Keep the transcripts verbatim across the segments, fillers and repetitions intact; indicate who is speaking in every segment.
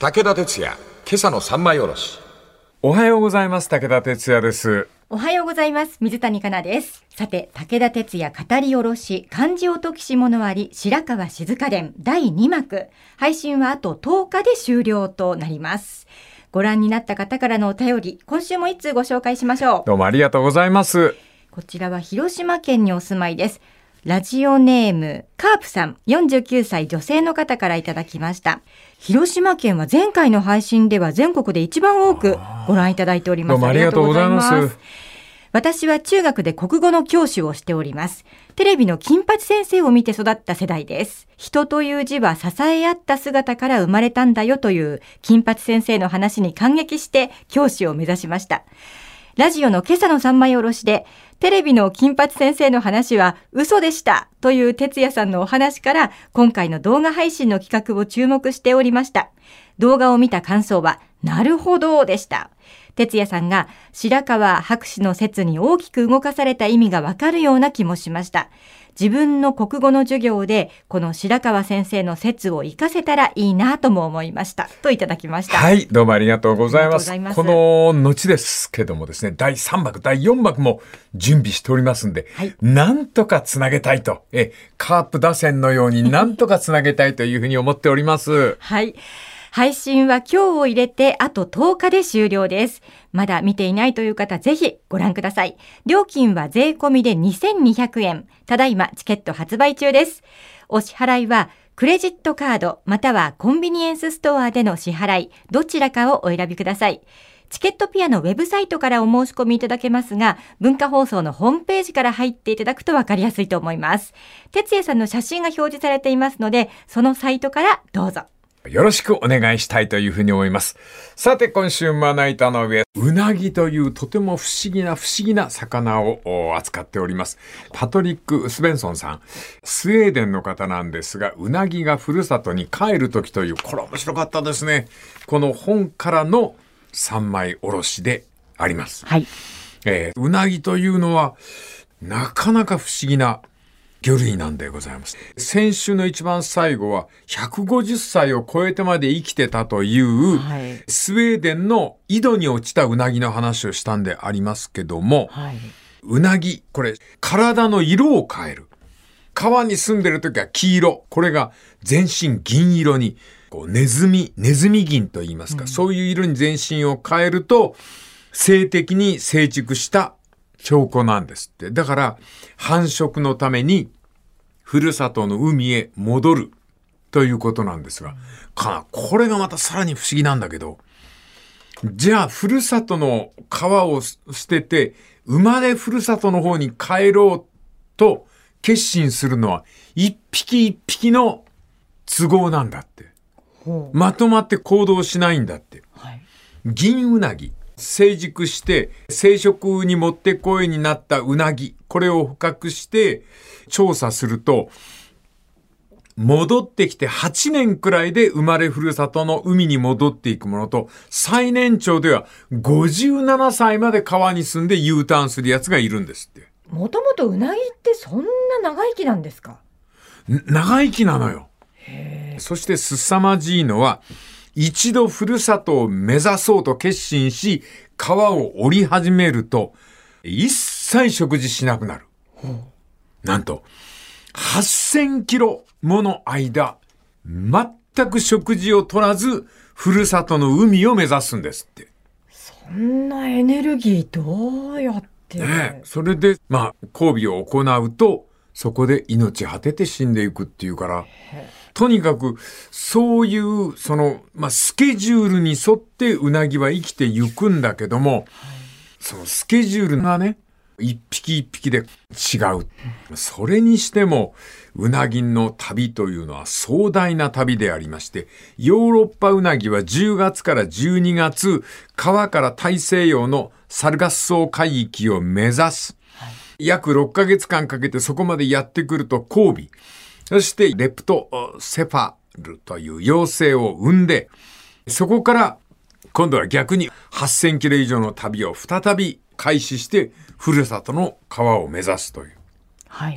Speaker 1: 武田鉄矢、今朝の三枚おろし。
Speaker 2: おはようございます。武田鉄矢です。
Speaker 3: おはようございます。水谷香奈です。さて、武田鉄矢語りおろし漢字を解きし物あり白河静香伝だいにまく、配信はあととおかで終了となります。ご覧になった方からのお便り、今週も一通ご紹介しましょう。
Speaker 2: どうもありがとうございます。
Speaker 3: こちらは広島県にお住まいです。ラジオネームカープさん、よんじゅうきゅうさい女性の方からいただきました。広島県は前回の配信では全国で一番多くご覧いただいております。
Speaker 2: どうもありがとうございます。
Speaker 3: 私は中学で国語の教師をしております。テレビの金八先生を見て育った世代です。人という字は支え合った姿から生まれたんだよという金八先生の話に感激して教師を目指しました。ラジオの今朝の三枚おろしで、テレビの金八先生の話は嘘でしたという哲也さんのお話から、今回の動画配信の企画を注目しておりました。動画を見た感想は、なるほどでした。哲也さんが白河博士の説に大きく動かされた意味がわかるような気もしました。自分の国語の授業でこの白河先生の説を活かせたらいいなとも思いましたといただきました。
Speaker 2: はい、どうもありがとうございます。この後ですけどもですね、だいさんまくだいよんまくも準備しておりますんで、はい、なんとかつなげたいと、えカープ打線のようになんとかつなげたいというふうに思っております
Speaker 3: はい、配信は今日を入れてあととおかで終了です。まだ見ていないという方、ぜひご覧ください。料金は税込みでにせんにひゃくえん。ただいまチケット発売中です。お支払いはクレジットカードまたはコンビニエンスストアでの支払い、どちらかをお選びください。チケットピアのウェブサイトからお申し込みいただけますが、文化放送のホームページから入っていただくと分かりやすいと思います。哲也さんの写真が表示されていますので、そのサイトからどうぞ
Speaker 2: よろしくお願いしたいというふうに思います。さて、今週まな板の上、うなぎというとても不思議な不思議な魚を扱っております。パトリック・スベンソンさん、スウェーデンの方なんですが、うなぎがふるさとに帰るときという、これ面白かったですね。この本からの三枚おろしであります。
Speaker 3: はい。
Speaker 2: えー、うなぎというのはなかなか不思議な魚類なんでございます。先週の一番最後はひゃくごじゅっさいを超えてまで生きてたという、はい、スウェーデンの井戸に落ちたうなぎの話をしたんでありますけども、はい、うなぎ、これ体の色を変える。川に住んでるときは黄色、これが全身銀色に、こうネズミ、ネズミ銀と言いますか、うん、そういう色に全身を変えると性的に成熟した証拠なんですって。だから繁殖のためにふるさとの海へ戻るということなんですが、かこれがまたさらに不思議なんだけど、じゃあふるさとの川を捨てて生まれふるさとの方に帰ろうと決心するのは一匹一匹の都合なんだって。まとまって行動しないんだって。はい、銀うなぎ。成熟して生殖にもってこいになったうなぎ、これを捕獲して調査すると、戻ってきてはちねんくらいで生まれふるさとの海に戻っていくものと、最年長ではごじゅうななさいまで川に住んで U ターンするやつがいるんですって。
Speaker 3: もともとうなぎってそんな長生きなんですか？
Speaker 2: 長生きなのよ。へー。そして凄まじいのは、一度ふるさとを目指そうと決心し、川を降り始めると、一切食事しなくなる。なんと、はっせんキロもの間、全く食事を取らず、ふるさとの海を目指すんですって。
Speaker 3: そんなエネルギーどうやって？
Speaker 2: ね、それで、まあ、交尾を行うと、そこで命果てて死んでいくっていうから、とにかくそういうその、まあ、スケジュールに沿ってうなぎは生きていくんだけども、はい、そのスケジュールがね一匹一匹で違う。それにしてもうなぎの旅というのは壮大な旅でありまして、ヨーロッパうなぎはじゅうがつからじゅうにがつ、川から大西洋のサルガッソ海域を目指す、はい、約ろっかげつかんかけてそこまでやってくると交尾、そしてレプトセファルという幼生を産んで、そこから今度は逆にはっせんキロ以上の旅を再び開始してふるさとの川を目指すという。
Speaker 3: はい。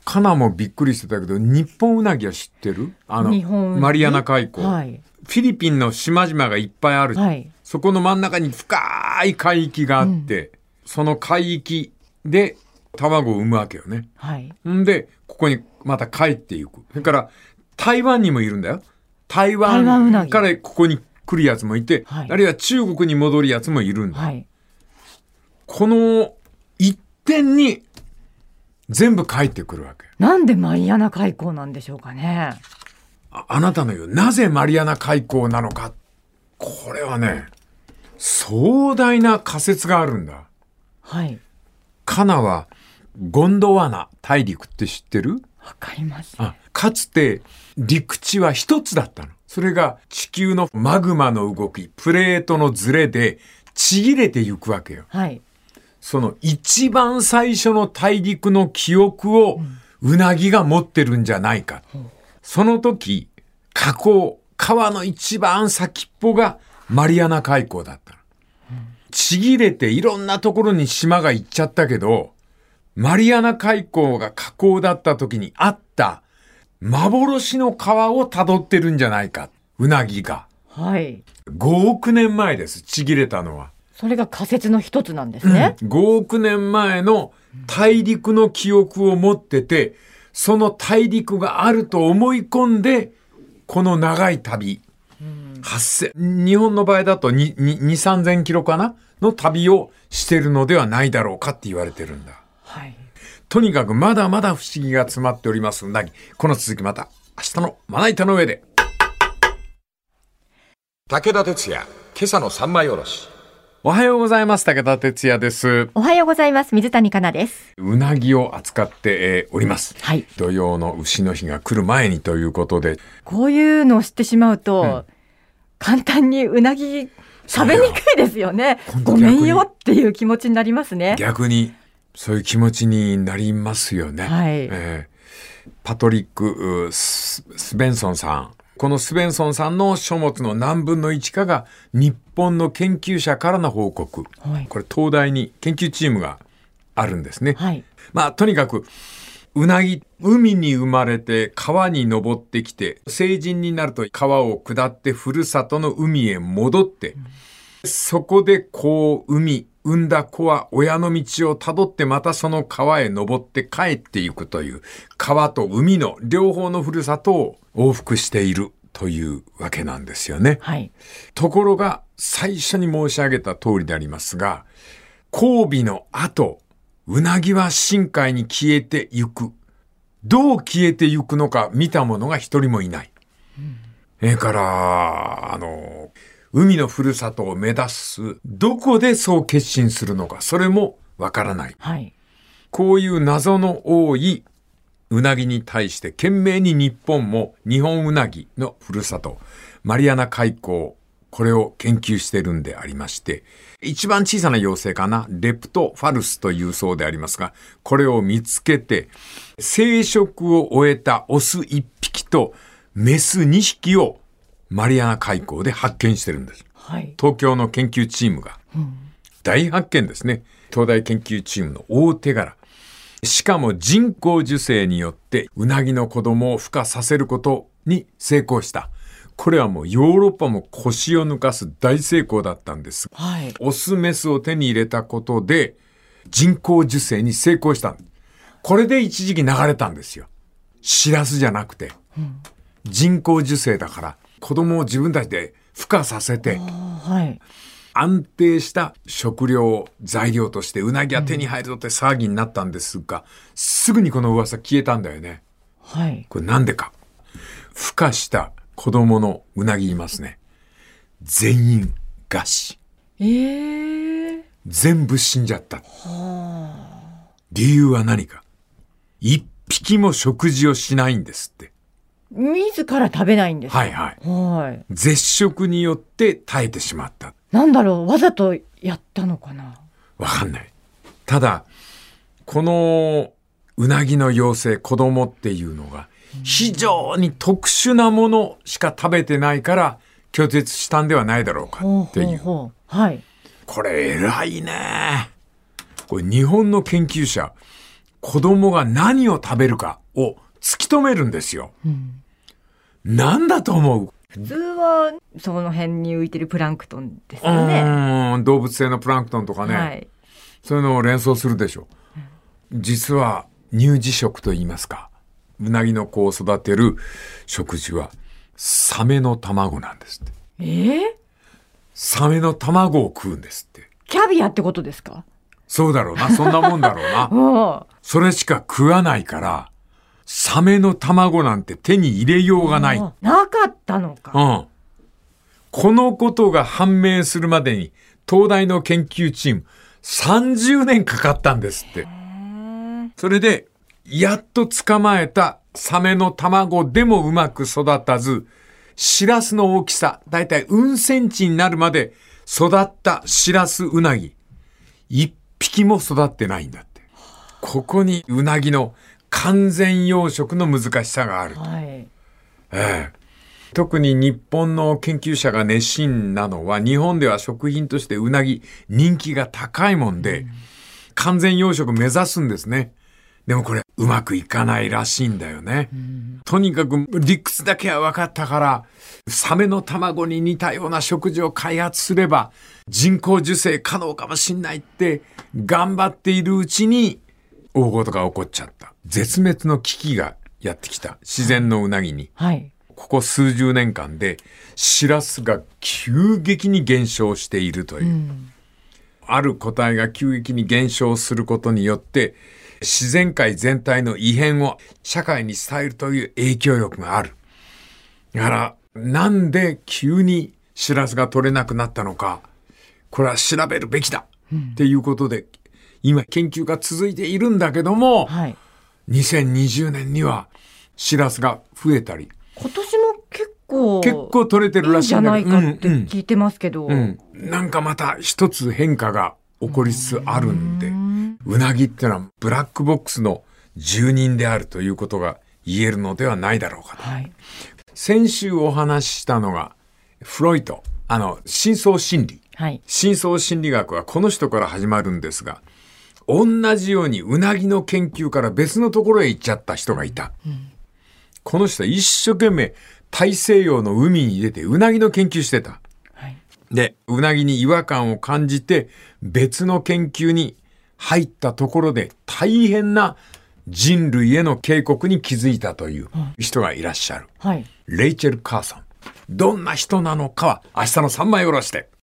Speaker 2: カナもびっくりしてたけど、日本ウナギは知ってる？あの
Speaker 3: 日本
Speaker 2: マリアナ海溝、
Speaker 3: はい、
Speaker 2: フィリピンの島々がいっぱいある、はい、そこの真ん中に深い海域があって、うん、その海域で卵を産むわけよね、はい、んでここにまた帰っていく。それから台湾にもいるんだよ。台湾からここに来るやつもいて、はい、あるいは中国に戻るやつもいるんだ、はい、この一点に全部帰ってくるわけ。
Speaker 3: なんでマリアナ海溝なんでしょうかね。
Speaker 2: あ, あなたの言うなぜマリアナ海溝なのか、これはね壮大な仮説があるんだ。はい。カナはゴンドワナ大陸って知ってる？
Speaker 3: わかります。
Speaker 2: あ、かつて陸地は一つだったの。それが地球のマグマの動き、プレートのズレでちぎれていくわけよ。はい。その一番最初の大陸の記憶をウナギが持ってるんじゃないか。うん、その時、河口、川の一番先っぽがマリアナ海溝だったの。うん、ちぎれていろんなところに島が行っちゃったけど、マリアナ海溝が河口だった時にあった幻の川を辿ってるんじゃないか。ウナギが。はい。ごおくねんまえです。ちぎれたのは。
Speaker 3: それが仮説の一つなんですね。
Speaker 2: うん、ごおくねんまえの大陸の記憶を持ってて、その大陸があると思い込んで、この長い旅、うん、はっせん、日本の場合だとに、に、さんぜんキロかなの旅をしてるのではないだろうかって言われてるんだ。はい。とにかくまだまだ不思議が詰まっておりますうなぎ。この続きまた明日のまな板の上で。
Speaker 1: 武田鉄矢、今朝の三枚おろし。
Speaker 2: おはようございます。武田鉄矢です。
Speaker 3: おはようございます。水谷香奈です。
Speaker 2: うなぎを扱って、えー、おります。はい。土曜の牛の日が来る前にということで。
Speaker 3: こういうのを知ってしまうと、うん、簡単にうなぎ食べにくいですよね。ごめんよっていう気持ちになりますね。
Speaker 2: 逆にそういう気持ちになりますよね。はい。えー、パトリック・スベンソンさん。このスベンソンさんの書物の何分のいちかが日本の研究者からの報告。はい、これ東大に研究チームがあるんですね。はい、まあとにかくうなぎ、海に生まれて川に登ってきて、成人になると川を下ってふるさとの海へ戻って、うん、そこでこう海、産んだ子は親の道をたどってまたその川へ登って帰っていくという、川と海の両方のふるさとを往復しているというわけなんですよね。はい、ところが最初に申し上げた通りでありますが、交尾の後、うなぎは深海に消えてゆく。どう消えてゆくのか見た者が一人もいない。うん、えー、から、あの、海のふるさとを目指す、どこでそう決心するのか、それもわからない。はい、こういう謎の多いうなぎに対して懸命に日本も日本うなぎのふるさと、マリアナ海溝、これを研究しているんでありまして、一番小さな幼生かな、レプトファルスというそうでありますが、これを見つけて、生殖を終えたオスいっぴきとメスにひきをマリアナ海溝で発見してるんです。はい、東京の研究チームが、うん、大発見ですね。東大研究チームの大手柄。しかも人工授精によってうなぎの子供を孵化させることに成功した。これはもうヨーロッパも腰を抜かす大成功だったんです。はい、オスメスを手に入れたことで人工授精に成功した。これで一時期流れたんですよ。シラスじゃなくて、うん、人工授精だから子供を自分たちで孵化させて、はい、安定した食料材料としてうなぎは手に入るぞって騒ぎになったんですが、うん、すぐにこの噂消えたんだよね。はい、これなんでか。孵化した子供のうなぎいますね。全員餓死。えー、全部死んじゃった。はあ、理由は何か。一匹も食事をしないんですって。
Speaker 3: 自ら食べないんですか。
Speaker 2: はいはい。はい。絶食によって耐えてしまった。
Speaker 3: なんだろう、わざとやったのかな。
Speaker 2: わかんない。ただ、このうなぎの幼生、子供っていうのが、非常に特殊なものしか食べてないから拒絶したんではないだろうかっていう。ほうほうほう、はい。これ偉いね。これ日本の研究者、 子供が何を食べるかを突き止めるんですよ。うん、なんだと思う？
Speaker 3: 普通はその辺に浮いてるプランクトンですよね。
Speaker 2: うん、動物性のプランクトンとかね、はい、そういうのを連想するでしょ。うん、実は乳児食と言いますか、うなぎの子を育てる食事はサメの卵なんですって。
Speaker 3: えー、
Speaker 2: サメの卵を食うんですって。
Speaker 3: キャビアってことですか？
Speaker 2: そうだろうな、そんなもんだろうな。それしか食わないから、サメの卵なんて手に入れようがない。
Speaker 3: なかったのか。
Speaker 2: うん。このことが判明するまでに、東大の研究チームさんじゅうねんかかったんですって。それで、やっと捕まえたサメの卵でもうまく育たず、シラスの大きさ、だいたいうんセンチになるまで育ったシラスウナギ、一匹も育ってないんだって。ここにウナギの完全養殖の難しさがある。はい、ええ、特に日本の研究者が熱心なのは、日本では食品としてウナギ人気が高いもんで、うん、完全養殖目指すんですね。でもこれうまくいかないらしいんだよね。うん、とにかく理屈だけは分かったから、サメの卵に似たような食事を開発すれば人工授精可能かもしんないって頑張っているうちに大事が起こっちゃった。絶滅の危機がやってきた。自然のウナギに。はい、ここ数十年間でシラスが急激に減少しているという。うん、ある個体が急激に減少することによって自然界全体の異変を社会に伝えるという影響力がある。だから、なんで急にシラスが取れなくなったのか、これは調べるべきだ、うん、っていうことで、今研究が続いているんだけども、はい、にせんにじゅうねんにはシラスが増えたり。
Speaker 3: 今年も結構、
Speaker 2: 結構取れてるらしいんだけど。
Speaker 3: いいんじゃないかって聞いてますけど。
Speaker 2: うんうん、なんかまた一つ変化が起こりつつあるんで、うなぎってのはブラックボックスの住人であるということが言えるのではないだろうかと。はい、先週お話ししたのがフロイト、あの深層心理、はい、深層心理学はこの人から始まるんですが、同じようにうなぎの研究から別のところへ行っちゃった人がいた。うん、この人は一生懸命大西洋の海に出てうなぎの研究してた。はい、で、うなぎに違和感を感じて別の研究に入ったところで大変な人類への警告に気づいたという人がいらっしゃる。はい、レイチェル・カーソン。どんな人なのかは明日の三枚おろしで。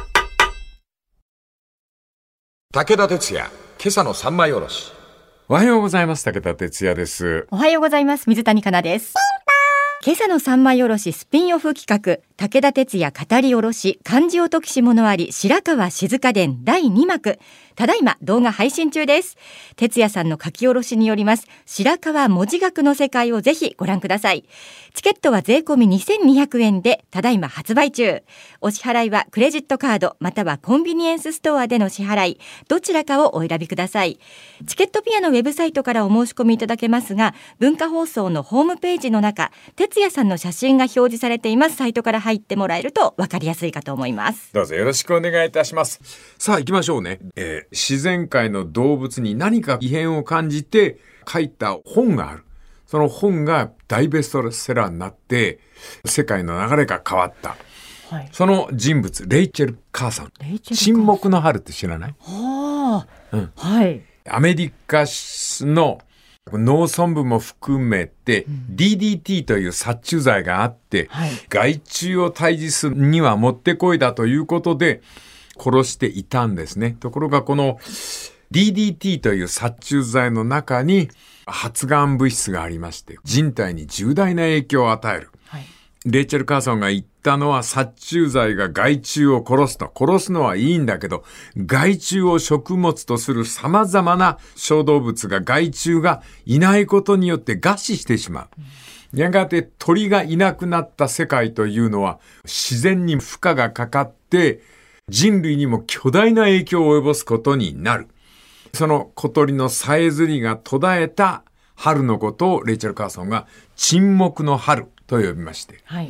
Speaker 1: 武田鉄矢、今朝の三枚おろし。
Speaker 2: おはようございます。武田鉄矢です。
Speaker 3: おはようございます。水谷香奈です。今朝の三枚おろしスピンオフ企画、武田鉄矢語りおろし漢字を解きし物あり白川静香伝だいにまく、ただいま動画配信中です。鉄矢さんの書き下ろしによります白川文字学の世界をぜひご覧ください。チケットは税込みにせんにひゃくえんでただいま発売中。お支払いはクレジットカードまたはコンビニエンスストアでの支払い、どちらかをお選びください。チケットピアのウェブサイトからお申し込みいただけますが、文化放送のホームページの中、鉄矢さんの写真が表示されていますサイトから入ってもらえると分かりやすいかと思います。
Speaker 2: どうぞよろしくお願いいたします。さあ行きましょうね。えー、自然界の動物に何か異変を感じて書いた本がある。その本が大ベストセラーになって世界の流れが変わった。はい、その人物レイチェル・カーソン。沈黙の春って知らない？はあ、うん、はい。アメリカの農村部も含めて ディーディーティー という殺虫剤があって、はい、害虫を退治するにはもってこいだということで殺していたんですね。ところがこの ディーディーティー という殺虫剤の中に発がん物質がありまして人体に重大な影響を与える。はい、レイチェル・カーソンが言ったのは殺虫剤が害虫を殺すと。殺すのはいいんだけど害虫を食物とする様々な小動物が害虫がいないことによって餓死してしまう。うん、やがて鳥がいなくなった世界というのは自然に負荷がかかって人類にも巨大な影響を及ぼすことになる。その小鳥のさえずりが途絶えた春のことをレイチェル・カーソンが沈黙の春と呼びまして、はい、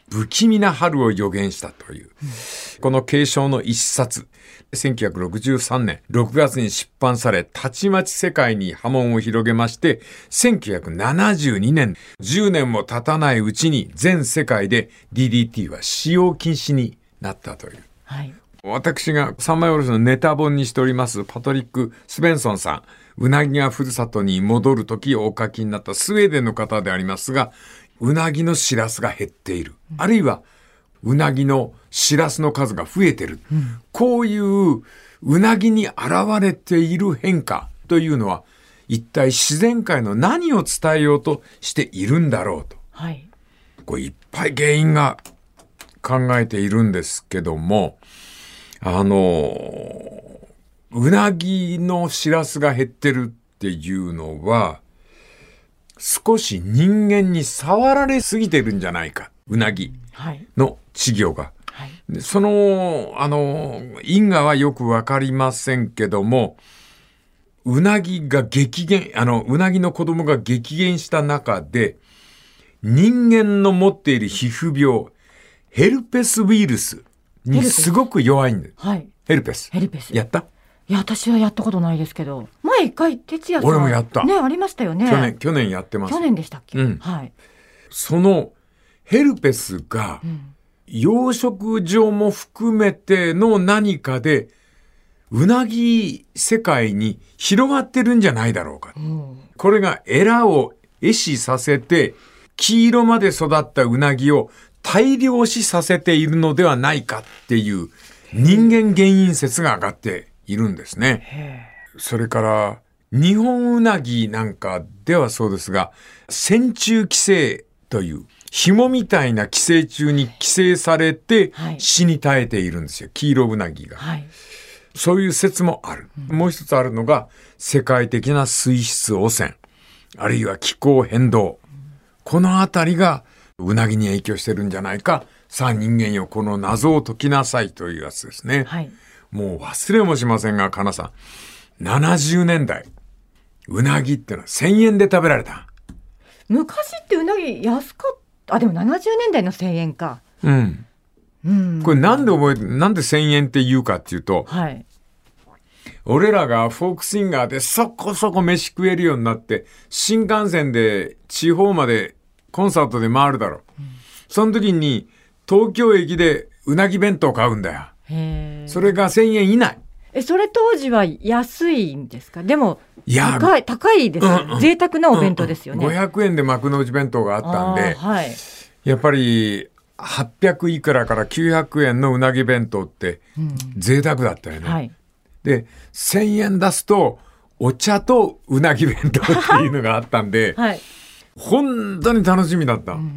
Speaker 2: 不気味な春を予言したという、うん、この継承の一冊、せんきゅうひゃくろくじゅうさんねんろくがつに出版され、たちまち世界に波紋を広げまして、せんきゅうひゃくななじゅうにねん、じゅうねんも経たないうちに全世界で ディーディーティー は使用禁止になったという。はい、私が三枚おろしのネタ本にしておりますパトリック・スベンソンさん、うなぎがふるさとに戻るときお書きになったスウェーデンの方でありますが、うなぎのしらすが減っている、うん、あるいはうなぎのしらすの数が増えている、うん、こういううなぎに現れている変化というのは一体自然界の何を伝えようとしているんだろうと、はい、これいっぱい原因が考えているんですけども、あのうなぎのしらすが減ってるっていうのは少し人間に触られすぎてるんじゃないか、うなぎの稚魚が、はい、でそのあの因果はよくわかりませんけども、うなぎが激減、あのうなぎの子供が激減した中で人間の持っている皮膚病ヘルペスウイルスにすごく弱いんです。はい、ヘルペス。
Speaker 3: ヘルペス。
Speaker 2: やった？
Speaker 3: いや、私はやったことないですけど、前一回哲也さん。
Speaker 2: 俺もやった。
Speaker 3: ね、ありましたよね。
Speaker 2: 去年、去年やってます。
Speaker 3: 去年でしたっけ？
Speaker 2: うん。
Speaker 3: はい。
Speaker 2: そのヘルペスが、うん、養殖場も含めての何かで、うなぎ世界に広がってるんじゃないだろうか。うん、これがエラを壊死させて、黄色まで育ったうなぎを大量死させているのではないかっていう人間原因説が上がっているんですね。それから日本うなぎなんかではそうですが、線虫寄生という紐みたいな寄生虫に寄生されて死に絶えているんですよ、黄色うなぎが。はい、そういう説もある。うん、もう一つあるのが世界的な水質汚染、あるいは気候変動。うん、このあたりがうなぎに影響してるんじゃないか。さあ人間よ、この謎を解きなさいというやつですね。はい、もう忘れもしませんが、かなさん、ななじゅうねんだい、うなぎってのはせんえんで食べられた。
Speaker 3: 昔ってうなぎ安かった。あ、でもななじゅうねんだいのせんえんか。
Speaker 2: うん。うん、これなんで覚えて、なんでせんえんって言うかっていうと、はい、俺らがフォークシンガーでそこそこ飯食えるようになって、新幹線で地方までコンサートで回るだろう。うん、その時に東京駅でうなぎ弁当買うんだよ。へー。それがせんえん以内。
Speaker 3: え、それ当時は安いんですか？でも高い、高いですよ、うんうん、贅沢なお弁当ですよね。
Speaker 2: ごひゃくえんで幕の内弁当があったんで、はい、やっぱりはっぴゃくいくらからきゅうひゃくえんのうなぎ弁当って贅沢だったよね。うん、はい、でせんえん出すとお茶とうなぎ弁当っていうのがあったんで、はい、本当に楽しみだった。うん、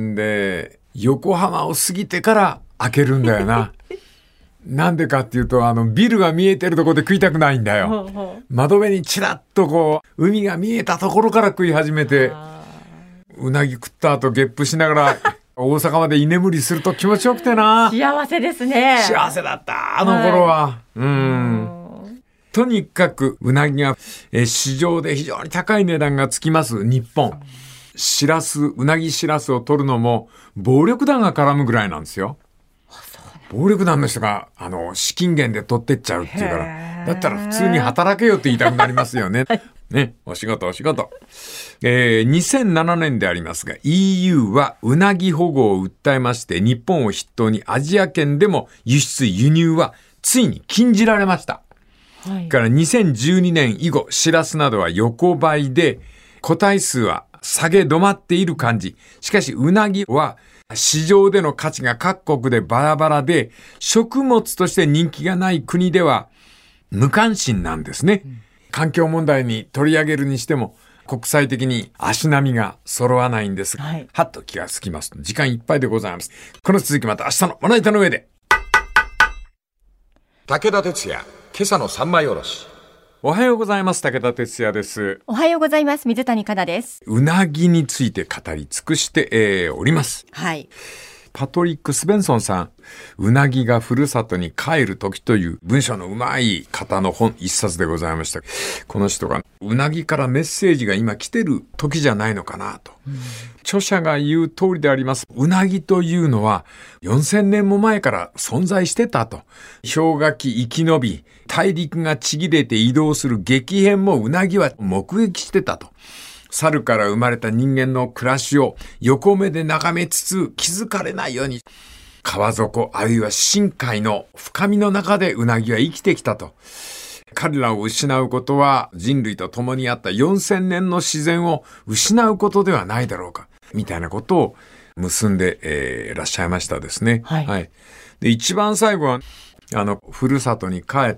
Speaker 2: で横浜を過ぎてから開けるんだよな。なんでかっていうと、あのビルが見えてるところで食いたくないんだよ。ほうほう、窓辺にチラッとこう海が見えたところから食い始めて、うなぎ食った後ゲップしながら大阪まで居眠りすると気持ちよくてな。
Speaker 3: 幸せですね。
Speaker 2: 幸せだったあの頃は、はい、うん。とにかくうなぎがえ市場で非常に高い値段がつきます日本。しらす、うなぎしらすを取るのも暴力団が絡むぐらいなんですよ。暴力団の人があの資金源で取ってっちゃうっていうから、だったら普通に働けよって言いたくなりますよね。ね、お仕事お仕事。えー、にせんななねんでありますが イーユー はうなぎ保護を訴えまして、日本を筆頭にアジア圏でも輸出輸入はついに禁じられました。はい、からにせんじゅうにねん以後、しらすなどは横ばいで個体数は下げ止まっている感じ。しかしうなぎは市場での価値が各国でバラバラで、食物として人気がない国では無関心なんですね。うん、環境問題に取り上げるにしても国際的に足並みが揃わないんですが、はい、はっと気がつきます。時間いっぱいでございます。この続きまた明日のまな板の上で。
Speaker 1: 武田鉄矢、今朝の三枚おろし。
Speaker 2: おはようございます。武田鉄矢です。
Speaker 3: おはようございます。水谷香奈です。
Speaker 2: うなぎについて語り尽くして、えー、おります。
Speaker 3: はい。
Speaker 2: パトリック・スベンソンさん、うなぎがふるさとに帰る時という文章のうまい方の本一冊でございました。この人がうなぎからメッセージが今来てる時じゃないのかなと、うん、著者が言う通りであります。うなぎというのはよんせんねんも前から存在してたと。氷河期生き延び、大陸がちぎれて移動する激変もうなぎは目撃してたと。猿から生まれた人間の暮らしを横目で眺めつつ気づかれないように、川底あるいは深海の深みの中でうなぎは生きてきたと。彼らを失うことは人類と共にあったよんせんねんの自然を失うことではないだろうか、みたいなことを結んで、えー、いらっしゃいましたですね。
Speaker 3: はい。はい、
Speaker 2: で、一番最後は、あの、ふるさとに帰って、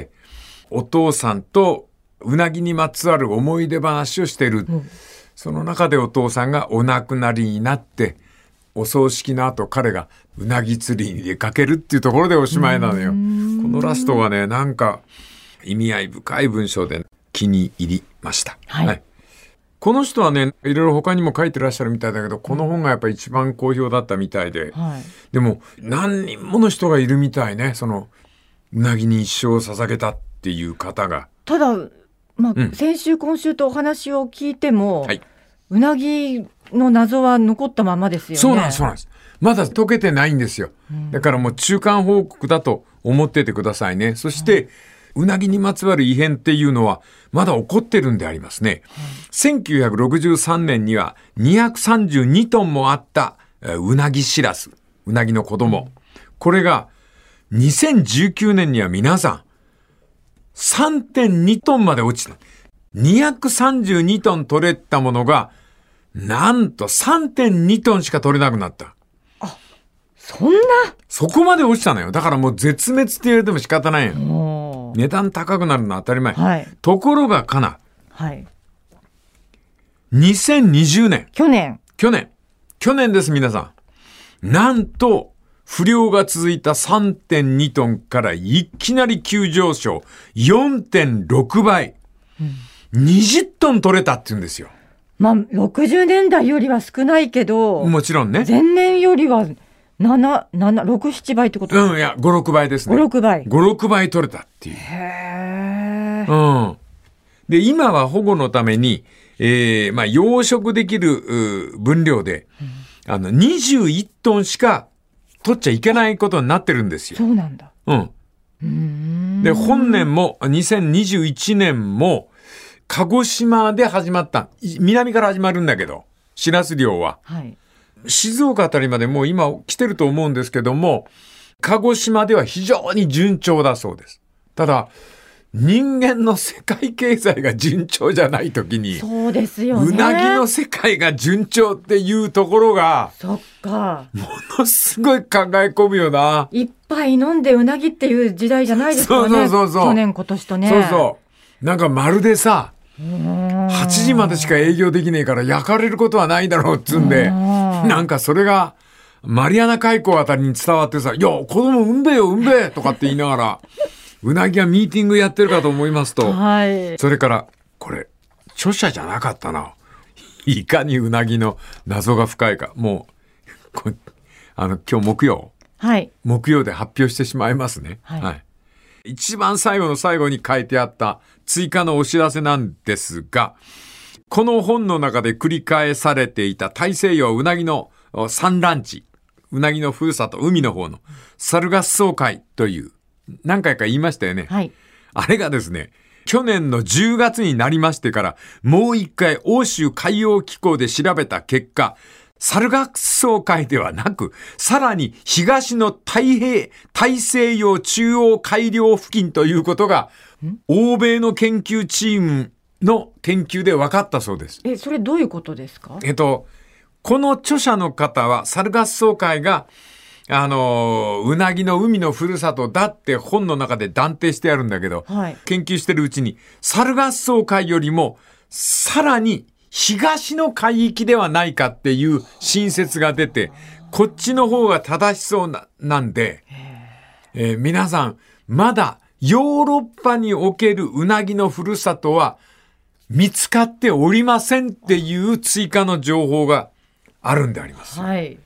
Speaker 2: お父さんとうなぎにまつわる思い出話をしている、うん、その中でお父さんがお亡くなりになって、お葬式の後彼がうなぎ釣りに出かけるっていうところでおしまいなのよ。このラストはね、なんか意味合い深い文章で気に入りました。
Speaker 3: はいはい、
Speaker 2: この人はね、いろいろ他にも書いてらっしゃるみたいだけど、この本がやっぱり一番好評だったみたいで、
Speaker 3: はい、
Speaker 2: でも何人もの人がいるみたいね、そのうなぎに一生を捧げたっていう方が。
Speaker 3: ただまあうん、先週今週とお話を聞いても、はい、うなぎの謎は残ったままですよね。
Speaker 2: そうなんです、そうなんです。まだ解けてないんですよ、うん、だからもう中間報告だと思っててくださいね。そして、うん、うなぎにまつわる異変っていうのはまだ起こってるんでありますね、うん、せんきゅうひゃくろくじゅうさんねんにはにひゃくさんじゅうにトンもあったうなぎしらす、うなぎの子供、うん、これがにせんじゅうきゅうねんには皆さんさんてんにトンまで落ちた。にひゃくさんじゅうにトン取れたものが、なんと さんてんにトンしか取れなくなった。
Speaker 3: あ、そんな
Speaker 2: そこまで落ちたのよ。だからもう絶滅って言われても仕方ないよ。値段高くなるのは当たり前。
Speaker 3: はい、
Speaker 2: ところがかな。
Speaker 3: はい。
Speaker 2: にせんにじゅうねん。
Speaker 3: 去年。
Speaker 2: 去年。去年です、皆さん。なんと、不漁が続いた さんてんにトンからいきなり急上昇 よんてんろくばい、うん、にじゅっトン取れたって言うんですよ。
Speaker 3: まあろくじゅうねんだいよりは少ないけど、
Speaker 2: もちろんね、
Speaker 3: 前年よりはなな、なな、ろく、ななばいってことですか。
Speaker 2: うん、いやご、ろくばいですね。
Speaker 3: ご、ろくばい
Speaker 2: ご、ろくばい取れたっていう。
Speaker 3: へー、
Speaker 2: うん。で今は保護のために、えー、まあ養殖できる分量で、うん、あのにじゅういちトンしか取っちゃいけないことになってるんですよ。
Speaker 3: そうなんだ。
Speaker 2: うん。うーんで、本年もにせんにじゅういちねんも鹿児島で始まった。南から始まるんだけど、しらす漁は。
Speaker 3: はい。
Speaker 2: 静岡あたりまでもう今来てると思うんですけども、鹿児島では非常に順調だそうです。ただ、人間の世界経済が順調じゃないときに、
Speaker 3: そうですよね。
Speaker 2: うなぎの世界が順調っていうところが、
Speaker 3: そっか。
Speaker 2: ものすごい考え込むよな。
Speaker 3: いっぱい飲んでうなぎっていう時代じゃないですかね。
Speaker 2: そうそうそうそう。
Speaker 3: 去年今年とね。
Speaker 2: そうそう。なんかまるでさ、はちじまでしか営業できねえから焼かれることはないだろうっつうんで、なんかそれがマリアナ海溝あたりに伝わってさ、いや子供産んべよ産んべとかって言いながらうなぎがミーティングやってるかと思いますと、
Speaker 3: はい、
Speaker 2: それからこれ著者じゃなかったな。いかにうなぎの謎が深いか、もうこあの今日木曜、
Speaker 3: はい、
Speaker 2: 木曜で発表してしまいますね。
Speaker 3: はい
Speaker 2: はい、一番最後の最後に書いてあった追加のお知らせなんですが、この本の中で繰り返されていた大西洋うなぎの産卵地、うなぎのふるさと海の方のサルガッソウ海という何回か言いましたよね。
Speaker 3: はい、
Speaker 2: あれがですね、去年のじゅうがつになりましてからもう一回欧州海洋機構で調べた結果、サルガッソウ海ではなく、さらに東の太平、大西洋中央海洋付近ということが、欧米の研究チームの研究で分かったそうです。
Speaker 3: え、それどういうことですか？
Speaker 2: えっと、この著者の方は、サルガッソウ海が、あの、うなぎの海のふるさとだって本の中で断定してあるんだけど、
Speaker 3: はい、
Speaker 2: 研究してるうちに、サルガッソウ海よりも、さらに、東の海域ではないかっていう新説が出て、こっちの方が正しそうな、なんで、えー、皆さん、まだヨーロッパにおけるうなぎのふるさとは見つかっておりませんっていう追加の情報があるんであります。
Speaker 3: はい。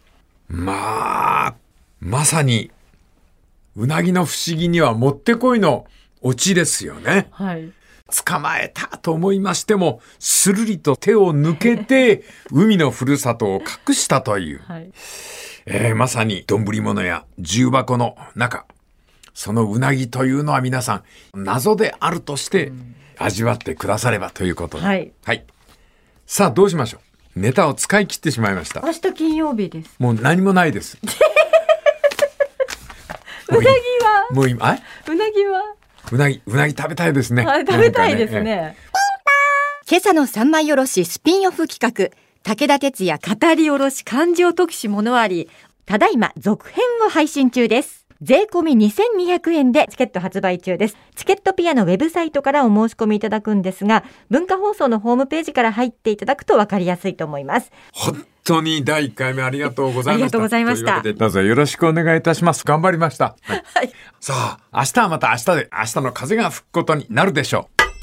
Speaker 2: まあ、まさに、うなぎの不思議にはもってこいのオチですよね。
Speaker 3: はい。
Speaker 2: 捕まえたと思いましても、するりと手を抜けて、海のふるさとを隠したという。
Speaker 3: はい。
Speaker 2: えー、まさに、丼物や重箱の中。そのうなぎというのは皆さん、謎であるとして、味わってくださればということで。
Speaker 3: はい。
Speaker 2: はい。さあ、どうしましょう。ネタを使い切ってしまいました。
Speaker 3: 明日金曜日です。
Speaker 2: もう何もないです。
Speaker 3: うなぎは
Speaker 2: もう今、あ
Speaker 3: うなぎは
Speaker 2: うなぎ、うなぎ食べたいですね。
Speaker 3: はい、食べたいですね。
Speaker 2: ね
Speaker 3: 今朝の三枚おろしスピンオフ企画、武田鉄矢語りおろし漢字を解くし物あり、ただいま続編を配信中です。税込みにせんにひゃくえんでチケット発売中です。チケットピアのウェブサイトからお申し込みいただくんですが、文化放送のホームページから入っていただくと分かりやすいと思います。
Speaker 2: 本当にだいいっかいめありがとうございました。
Speaker 3: ありがとうございました。
Speaker 2: というわけでどうぞよろしくお願いいたします。頑張りました。はい。
Speaker 3: はい、
Speaker 2: さあ、明日はまた明日で、明日の風が吹くことになるでしょう。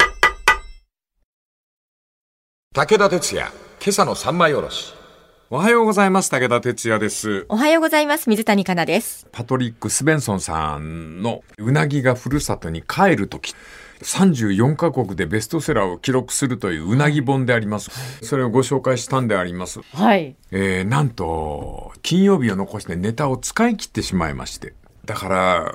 Speaker 1: 武田鉄矢、今朝の三枚おろし。
Speaker 2: おはようございます。武田鉄矢です。
Speaker 3: おはようございます。水谷香奈です。
Speaker 2: パトリック・スベンソンさんのうなぎがふるさとに帰るとき、さんじゅうよんカ国でベストセラーを記録するといううなぎ本であります。それをご紹介したんであります。
Speaker 3: はい。
Speaker 2: えー、なんと、金曜日を残してネタを使い切ってしまいまして。だから、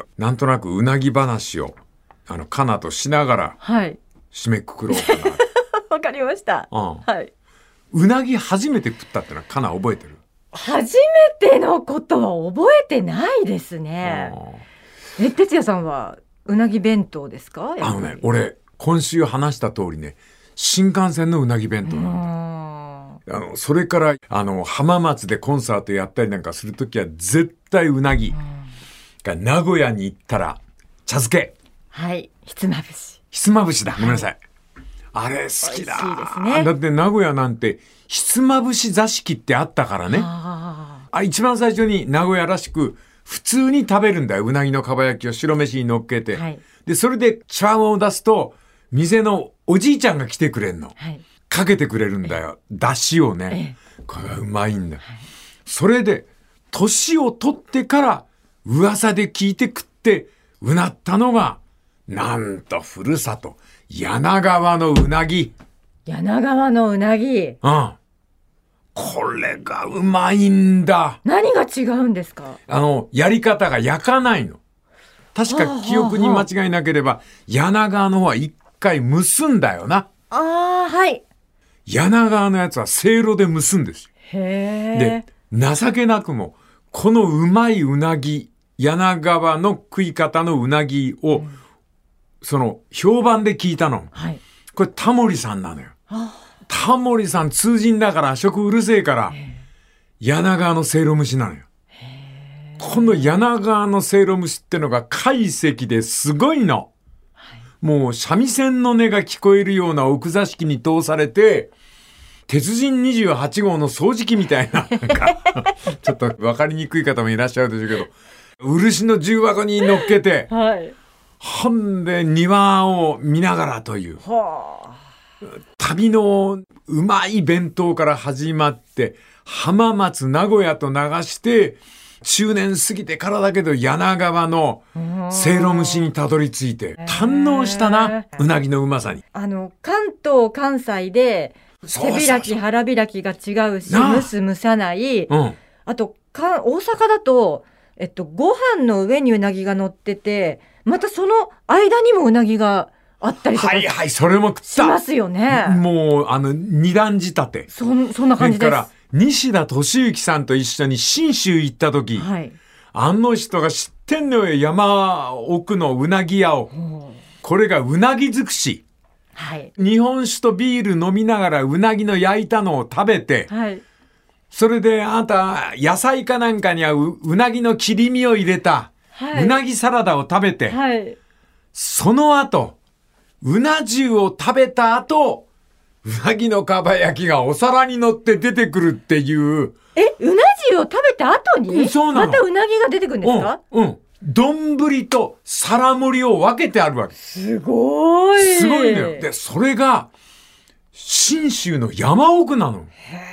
Speaker 2: なんとなくうなぎ話を、あの、かなとしながら、
Speaker 3: はい。
Speaker 2: 締めくくろうかな。
Speaker 3: わかりました。
Speaker 2: うん。
Speaker 3: はい。
Speaker 2: うなぎ初めて食ったってのはかな覚えてる？
Speaker 3: 初めてのことは覚えてないですね。え、哲也さんはうなぎ弁当ですか？
Speaker 2: あのね、俺今週話した通りね、新幹線のうなぎ弁当なんだ。あのそれからあの浜松でコンサートやったりなんかするときは絶対うなぎが、名古屋に行ったら茶漬け、
Speaker 3: はい、ひつまぶし、
Speaker 2: ひつまぶしだ、ごめんなさい、あれ好きだ。
Speaker 3: 美味しいですね。
Speaker 2: だって名古屋なんてひつまぶし座敷ってあったからね。ああ、一番最初に名古屋らしく普通に食べるんだよ。うなぎのかば焼きを白飯に乗っけて、はい、でそれで茶碗を出すと店のおじいちゃんが来てくれんの、はい、かけてくれるんだよ、だしをね。これがうまいんだ、はい、それで年を取ってから噂で聞いて食ってうなったのが、なんとふるさと柳川のうなぎ。
Speaker 3: 柳川のうなぎ。
Speaker 2: うん。これがうまいんだ。
Speaker 3: 何が違うんですか？
Speaker 2: あの、やり方が焼かないの。確か記憶に間違いなければ、柳川の方は一回蒸すんだよな。
Speaker 3: ああ、はい。
Speaker 2: 柳川のやつはせいろで蒸すんですよ。
Speaker 3: へ
Speaker 2: ー。で、情けなくも、このうまいうなぎ、柳川の食い方のうなぎを、うん、その、評判で聞いたの。はい。これタモリさんなのよ。タモリさん通人だから食うるせえから柳川のせいろ蒸しなのよ。この柳川のせいろ蒸しってのが懐石ですごいの、はい、もう三味線の音が聞こえるような奥座敷に通されて、鉄人にじゅうはち号の掃除機みたい な, なんかちょっと分かりにくい方もいらっしゃるでしょうけど、漆の重箱に乗っけて、はい、ほんで庭を見ながらという、はあ、旅のうまい弁当から始まって浜松名古屋と流して中年過ぎてからだけど柳川のせいろ蒸しにたどり着いて堪能したな、うなぎのうまさに。あの
Speaker 3: 関東関西で手開き腹開きが違うし、蒸す蒸さない、うん、あとか大阪だと、えっと、ご飯の上にうなぎが乗ってて、またその間にもうなぎがあったりとか、
Speaker 2: はいはい、それも食った
Speaker 3: しますよね。
Speaker 2: もうあの二段仕立て、
Speaker 3: そ, そんな感じです。
Speaker 2: だから西田敏行さんと一緒に信州行った時、はい、あの人が知ってんのよ、山奥のうなぎ屋を。これがうなぎ尽くし、はい、日本酒とビール飲みながらうなぎの焼いたのを食べて、はい、それであなた野菜かなんかには う, うなぎの切り身を入れた、はい、うなぎサラダを食べて、はい、その後うな重を食べた後、うなぎのかば焼きがお皿に乗って出てくるっていう。
Speaker 3: え、うな重を食べた後に、うん、そうなの、またうなぎが出てくるんですか？
Speaker 2: うん、うん。丼と皿盛りを分けてあるわけ。
Speaker 3: すごい。
Speaker 2: すごいんだよ。で、それが信州の山奥なの。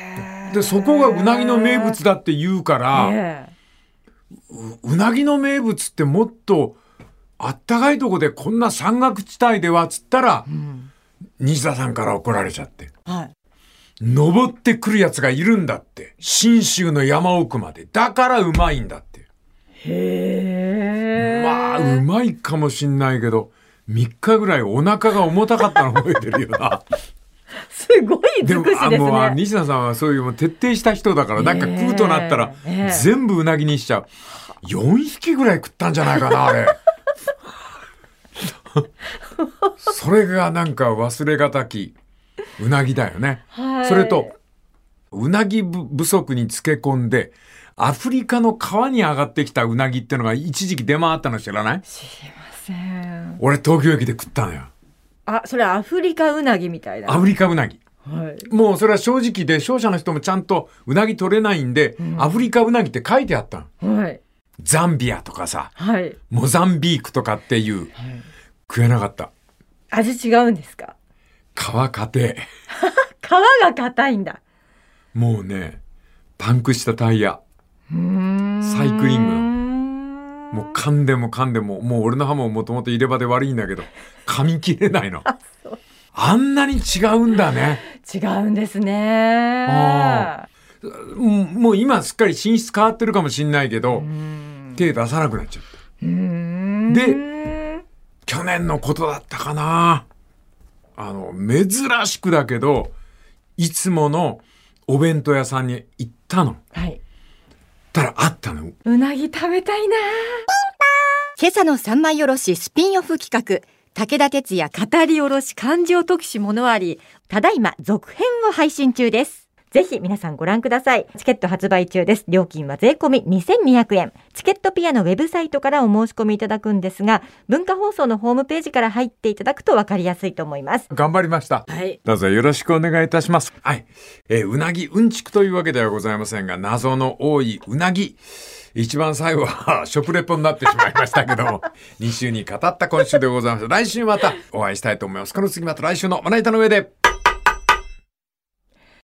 Speaker 2: でそこがうなぎの名物だって言うから、
Speaker 3: え
Speaker 2: う, うなぎの名物ってもっとあったかいとこでこんな山岳地帯ではっつったら、うん、西田さんから怒られちゃって、はい、登ってくるやつがいるんだって、信州の山奥まで。だからうまいんだって。
Speaker 3: へー。
Speaker 2: まあうまいかもしんないけどみっかぐらいお腹が重たかったの覚えてるよな。
Speaker 3: すごい尽くしですね。
Speaker 2: でもあの西田さんはそういうもう徹底した人だから、なんか食うとなったら全部うなぎにしちゃう。よんひきぐらい食ったんじゃないかなあれ。それがなんか忘れがたきうなぎだよね、はい、それとうなぎ不足につけ込んでアフリカの川に上がってきたうなぎってのが一時期出回ったの知らない？
Speaker 3: 知りません。
Speaker 2: 俺東京駅で食ったのよ。
Speaker 3: あ、それアフリカうなぎみたいな。
Speaker 2: アフリカうなぎ、
Speaker 3: はい、
Speaker 2: もうそれは正直で商社の人もちゃんとうなぎ取れないんで、うん、アフリカうなぎって書いてあったの、はい、ザンビアとかさ、はい、モザンビークとかっていう、はい、食えなかった。
Speaker 3: 味違うんですか？
Speaker 2: 皮硬い。
Speaker 3: 皮が硬いんだ。
Speaker 2: もうねパンクしたタイヤ、うーん、サイクリングのもう噛んでも噛んでも、もう俺の歯ももともと入れ歯で悪いんだけど噛み切れないの。 あ, あんなに違うんだね。
Speaker 3: 違うんですね。
Speaker 2: あ、もう今すっかり寝室変わってるかもしんないけど手出さなくなっちゃった。うーん、で去年のことだったかな、あの珍しくだけどいつものお弁当屋さんに行ったの。はい。たらあったの。
Speaker 3: うなぎ食べたいな。
Speaker 4: 今朝の三枚おろしスピンオフ企画、武田鉄矢
Speaker 3: 語りおろし漢字を解くし物あり、ただいま続編を配信中です。ぜひ皆さんご覧ください。チケット発売中です。料金は税込みにせんにひゃくえん。チケットピアのウェブサイトからお申し込みいただくんですが、文化放送のホームページから入っていただくと分かりやすいと思います。
Speaker 2: 頑張りました。はい。どうぞよろしくお願いいたします。はい。えー、うなぎうんちくというわけではございませんが、謎の多いうなぎ。一番最後は食レポになってしまいましたけども、に週に語った今週でございます。来週またお会いしたいと思います。この次また来週のまな板の上で。